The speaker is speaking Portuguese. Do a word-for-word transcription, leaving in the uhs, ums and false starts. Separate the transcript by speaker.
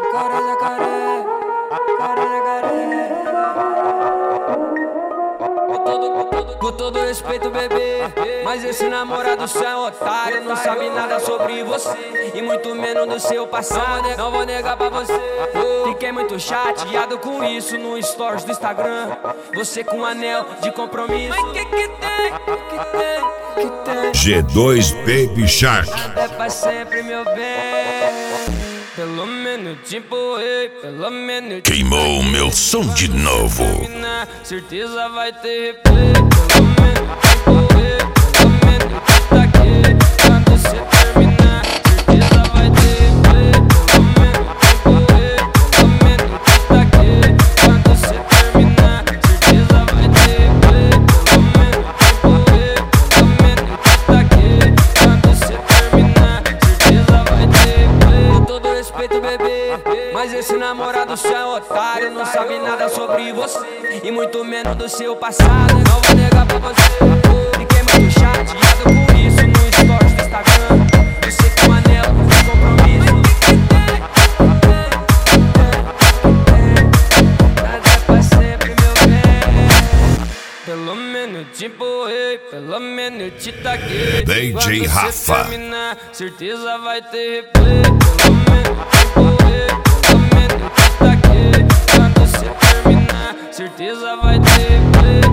Speaker 1: Cara jacaré, cara jacaré. Com todo, com todo, com todo respeito, bebê, mas esse namorado seu é otário. Não sabe nada sobre você e muito menos do seu passado. Não vou negar pra você, fiquei muito chateado com isso no stories do Instagram. Você com um anel de compromisso. Mas que que tem, que tem, que tem?
Speaker 2: G dois Baby Shark.
Speaker 1: Nada é pra sempre, meu bem. Pelo menos te empurrei, pelo menos te
Speaker 2: Queimou meu som de novo.
Speaker 1: terminar, certeza vai ter replay. Pelo menos te empurrei, pelo menos te taquei. Quando cê terminar, certeza vai ter replay. Pelo menos te empurrei, pelo menos te taquei. Quando cê terminar, certeza vai ter replay. Pelo menos te empurrei, pelo menos te taquei. Quando cê terminar, certeza vai ter replay. Com todo respeito, bebê, mas esse namorado seu é otário. Não sabe nada sobre você e muito menos do seu passado. Não vou negar pra você, fiquei muito chateado com isso no stories do Instagram. Você com um anel de compromisso. Nada é pra sempre, meu bem. Pelo menos te empurrei, pelo menos te taquei.
Speaker 2: D J
Speaker 1: Quando cê
Speaker 2: Rafa.
Speaker 1: terminar, certeza vai ter replay. Pelo menos te empurrei, pelo menos te taquei. Quando cê terminar, certeza vai ter replay.